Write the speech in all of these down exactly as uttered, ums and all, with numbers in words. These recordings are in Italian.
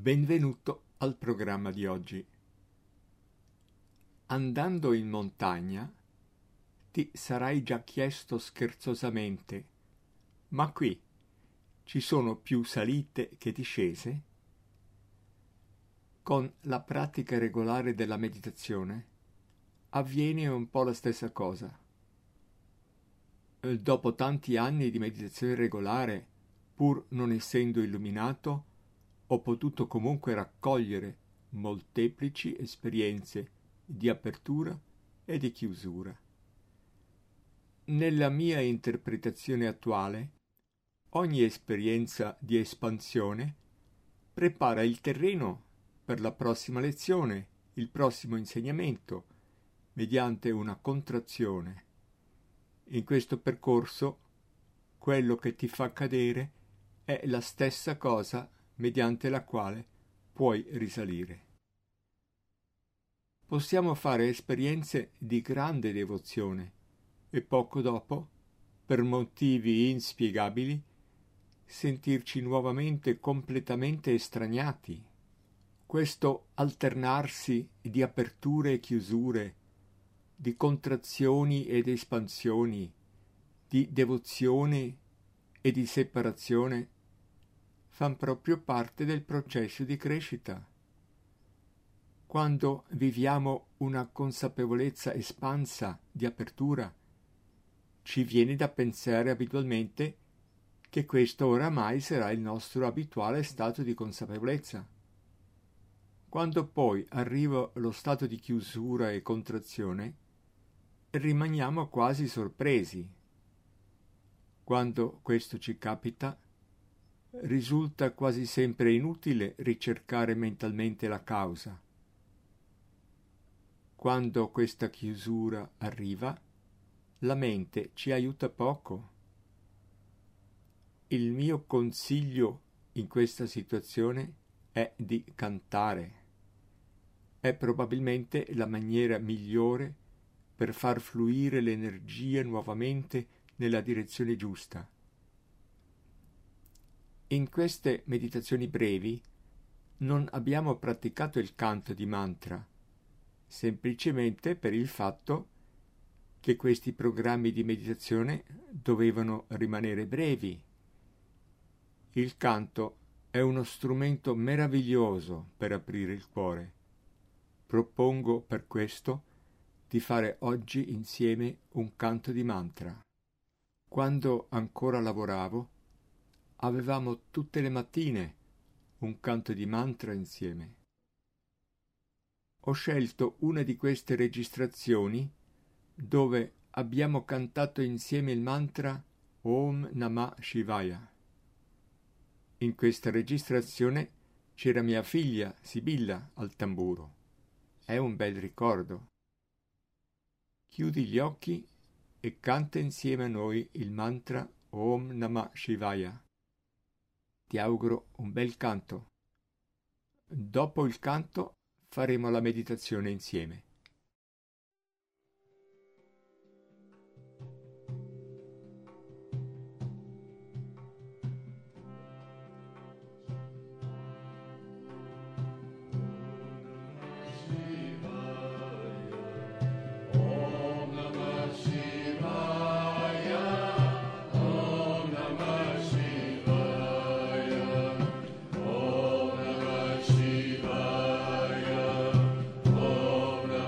Benvenuto al programma di oggi. Andando in montagna, ti sarai già chiesto scherzosamente: ma qui ci sono più salite che discese? Con la pratica regolare della meditazione avviene un po' la stessa cosa. Dopo tanti anni di meditazione regolare, pur non essendo illuminato, ho potuto comunque raccogliere molteplici esperienze di apertura e di chiusura. Nella mia interpretazione attuale, ogni esperienza di espansione prepara il terreno per la prossima lezione, il prossimo insegnamento, mediante una contrazione. In questo percorso, quello che ti fa cadere è la stessa cosa mediante la quale puoi risalire. Possiamo fare esperienze di grande devozione e poco dopo, per motivi inspiegabili, sentirci nuovamente completamente estraniati. Questo alternarsi di aperture e chiusure, di contrazioni ed espansioni, di devozione e di separazione, fanno proprio parte del processo di crescita. Quando viviamo una consapevolezza espansa di apertura, ci viene da pensare abitualmente che questo oramai sarà il nostro abituale stato di consapevolezza. Quando poi arriva lo stato di chiusura e contrazione, rimaniamo quasi sorpresi. Quando questo ci capita, risulta quasi sempre inutile ricercare mentalmente la causa. Quando questa chiusura arriva, la mente ci aiuta poco. Il mio consiglio in questa situazione è di cantare. È probabilmente la maniera migliore per far fluire l'energia nuovamente nella direzione giusta. In queste meditazioni brevi non abbiamo praticato il canto di mantra, semplicemente per il fatto che questi programmi di meditazione dovevano rimanere brevi. Il canto è uno strumento meraviglioso per aprire il cuore. Propongo per questo di fare oggi insieme un canto di mantra. Quando ancora lavoravo, avevamo tutte le mattine un canto di mantra insieme. Ho scelto una di queste registrazioni dove abbiamo cantato insieme il mantra Om Namah Shivaya. In questa registrazione c'era mia figlia Sibilla al tamburo. È un bel ricordo. Chiudi gli occhi e canta insieme a noi il mantra Om Namah Shivaya. Ti auguro un bel canto. Dopo il canto faremo la meditazione insieme. Om Namah Shivaya.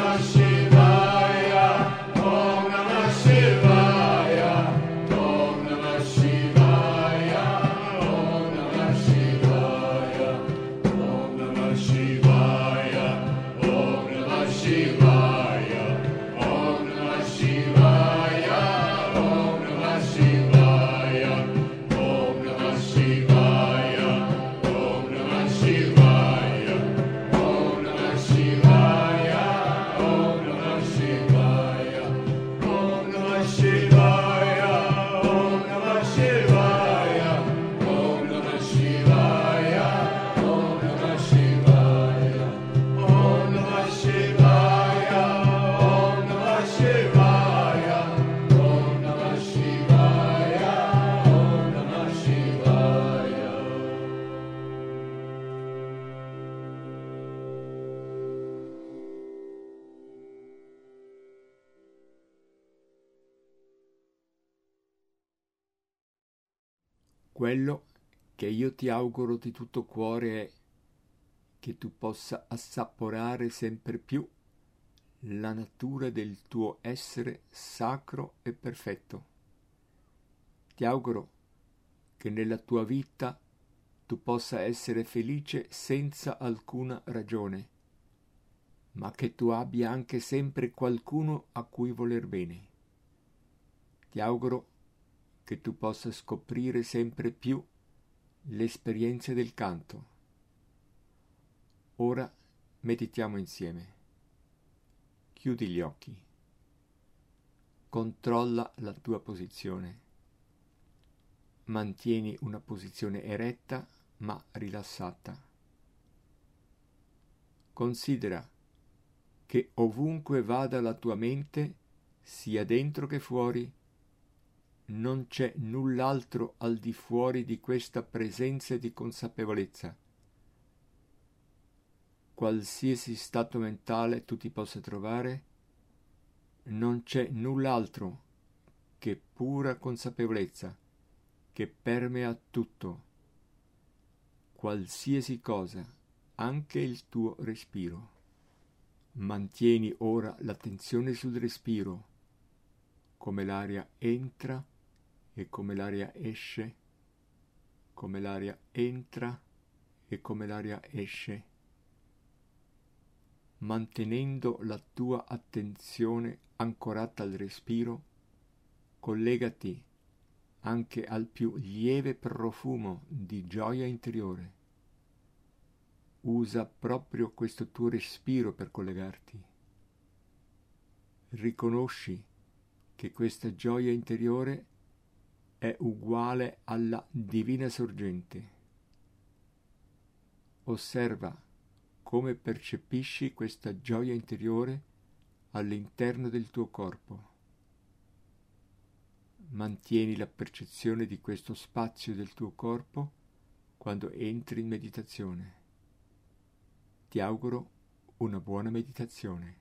Quello che io ti auguro di tutto cuore è che tu possa assaporare sempre più la natura del tuo essere sacro e perfetto. Ti auguro che nella tua vita tu possa essere felice senza alcuna ragione, ma che tu abbia anche sempre qualcuno a cui voler bene. Ti auguro che tu possa scoprire sempre più l'esperienza del canto. Ora meditiamo insieme. Chiudi gli occhi. Controlla la tua posizione. Mantieni una posizione eretta ma rilassata. Considera che ovunque vada la tua mente, sia dentro che fuori, non c'è null'altro al di fuori di questa presenza di consapevolezza. Qualsiasi stato mentale tu ti possa trovare, non c'è null'altro che pura consapevolezza che permea tutto, qualsiasi cosa, anche il tuo respiro. Mantieni ora l'attenzione sul respiro, come l'aria entra e come l'aria esce, come l'aria entra e come l'aria esce, mantenendo la tua attenzione ancorata al respiro. Collegati anche al più lieve profumo di gioia interiore. Usa proprio questo tuo respiro per collegarti. Riconosci che questa gioia interiore è uguale alla divina sorgente. Osserva come percepisci questa gioia interiore all'interno del tuo corpo. Mantieni la percezione di questo spazio del tuo corpo quando entri in meditazione. Ti auguro una buona meditazione.